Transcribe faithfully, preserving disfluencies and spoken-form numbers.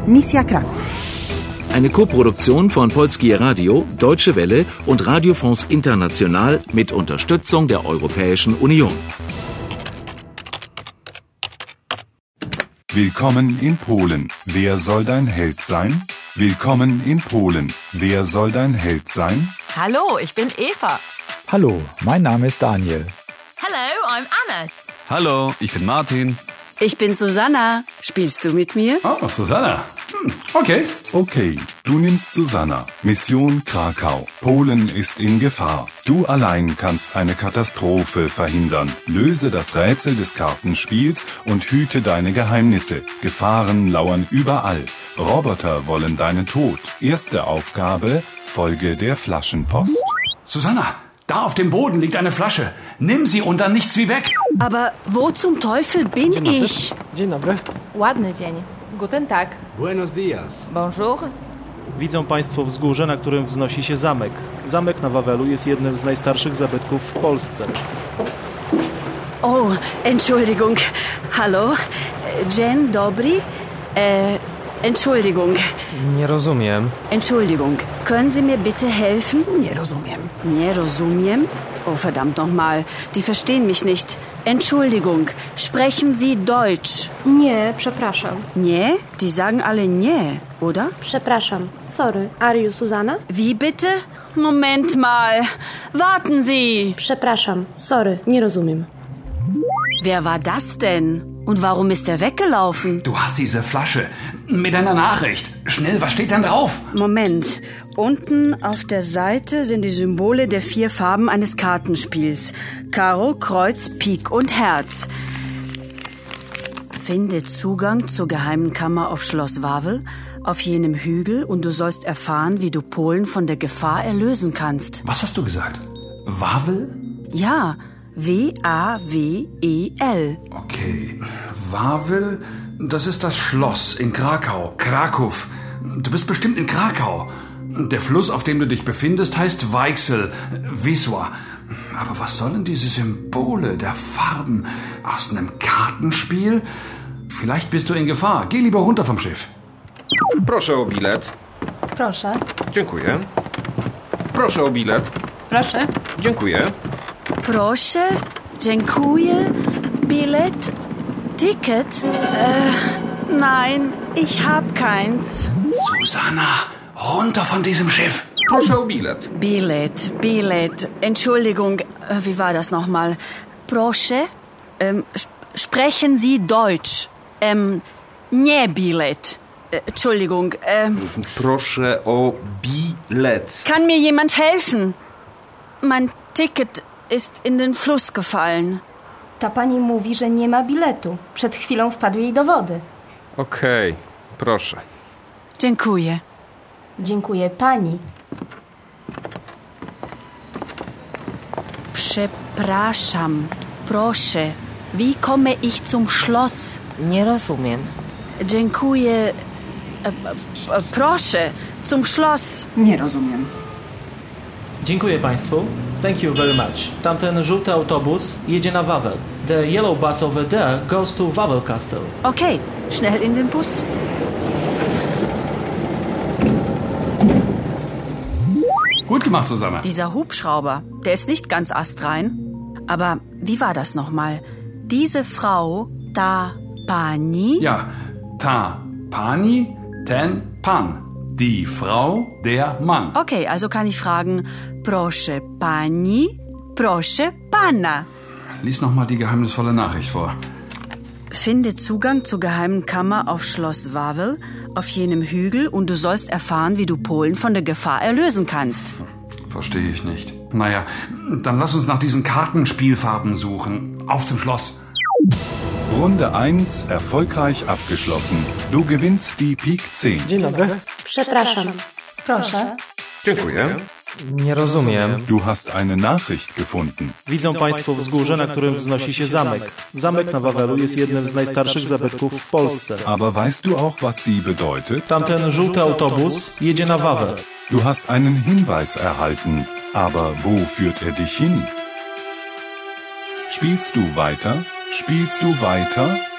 Misja Kraków. Eine Koproduktion von Polskie Radio, Deutsche Welle und Radio France International mit Unterstützung der Europäischen Union. Willkommen in Polen. Wer soll dein Held sein? Willkommen in Polen. Wer soll dein Held sein? Hallo, ich bin Eva. Hallo, mein Name ist Daniel. Hello, I'm Anna. Hallo, ich bin Martin. Ich bin Susanna. Spielst du mit mir? Oh, Susanna. Hm, okay. Okay, du nimmst Susanna. Mission Krakau. Polen ist in Gefahr. Du allein kannst eine Katastrophe verhindern. Löse das Rätsel des Kartenspiels und hüte deine Geheimnisse. Gefahren lauern überall. Roboter wollen deinen Tod. Erste Aufgabe, Folge der Flaschenpost. Susanna, da auf dem Boden liegt eine Flasche. Nimm sie und dann nichts wie weg. Aber wo zum Teufel bin ich? Dzień dobry. Ładny dzień. Guten Tag. Buenos dias. Bonjour. Widzą Państwo wzgórze, na którym wznosi się zamek. Zamek na Wawelu jest jednym z najstarszych zabytków w Polsce. Oh, Entschuldigung. Hallo? Dzień dobry? Äh, Entschuldigung. Nie rozumiem. Entschuldigung. Können Sie mir bitte helfen? Nie rozumiem. Nie rozumiem? Oh, verdammt nochmal. Die verstehen mich nicht. Entschuldigung. Sprechen Sie Deutsch? Nie, przepraszam. Nie? Die sagen alle nie, oder? Przepraszam. Sorry. Are you Susanna? Wie bitte? Moment mal. Warten Sie. Przepraszam. Sorry. Nie rozumiem. Wer war das denn? Und warum ist er weggelaufen? Du hast diese Flasche mit einer Nachricht. Schnell, was steht denn drauf? Moment. Unten auf der Seite sind die Symbole der vier Farben eines Kartenspiels. Karo, Kreuz, Pik und Herz. Finde Zugang zur geheimen Kammer auf Schloss Wawel, auf jenem Hügel, und du sollst erfahren, wie du Polen von der Gefahr erlösen kannst. Was hast du gesagt? Wawel? Ja, W A W E L. Okay, Wawel, das ist das Schloss in Krakau, Kraków. Du bist bestimmt in Krakau. Der Fluss, auf dem du dich befindest, heißt Weichsel, Wisła. Aber was sollen diese Symbole der Farben aus einem Kartenspiel? Vielleicht bist du in Gefahr. Geh lieber runter vom Schiff. Proszę o bilet. Proszę. Dziękuję. Proszę o bilet. Proszę. Dziękuję. Proszę, dziękuję, Bilet, Ticket? Äh, nein, ich hab keins. Susanna, runter von diesem Schiff. Proszę o bilet. Bilet, Bilet, Entschuldigung, äh, wie war das nochmal? Proszę, ähm, sp sprechen Sie Deutsch? Ähm, nie Bilet. Äh, Entschuldigung, ähm. Proszę o bilet. Kann mir jemand helfen? Mein Ticket ist in den Fluss gefallen. Ta pani mówi, że nie ma biletu. Przed chwilą wpadł jej do wody. Okej, okay, proszę. Dziękuję. Dziękuję pani. Przepraszam. Proszę. Wie komme ich zum Schloss? Nie rozumiem. Dziękuję. E, e, proszę. Zum Schloss. Nie rozumiem. Dziękuję Państwu. Thank you very much. Tamten żółty autobus jedzie na Wawel. The yellow bus over there goes to Wawel Castle. Okay, schnell in den Bus. Gut gemacht, Susanna. Dieser Hubschrauber, der ist nicht ganz astrein. Aber wie war das nochmal? Diese Frau, ta pani? Ja, ta pani, ten pan. Die Frau, der Mann. Okay, also kann ich fragen, proszę pani, proszę pana. Lies noch mal die geheimnisvolle Nachricht vor. Finde Zugang zur geheimen Kammer auf Schloss Wawel, auf jenem Hügel, und du sollst erfahren, wie du Polen von der Gefahr erlösen kannst. Verstehe ich nicht. Naja, dann lass uns nach diesen Kartenspielfarben suchen. Auf zum Schloss. Runde eins erfolgreich abgeschlossen. Du gewinnst die Pik zehn. Dzień dobry. Przepraszam. Proszę. Dziękuję. Nie rozumiem. Du hast eine Nachricht gefunden. Widzą Państwo wzgórze, na którym wznosi się zamek. Zamek na Wawelu jest jednym z najstarszych zabytków w Polsce. Aber weißt du auch, was sie bedeutet? Tamten żółty autobus jedzie na Wawel. Du hast einen Hinweis erhalten. Aber wo führt er dich hin? Spielst du weiter? Spielst du weiter?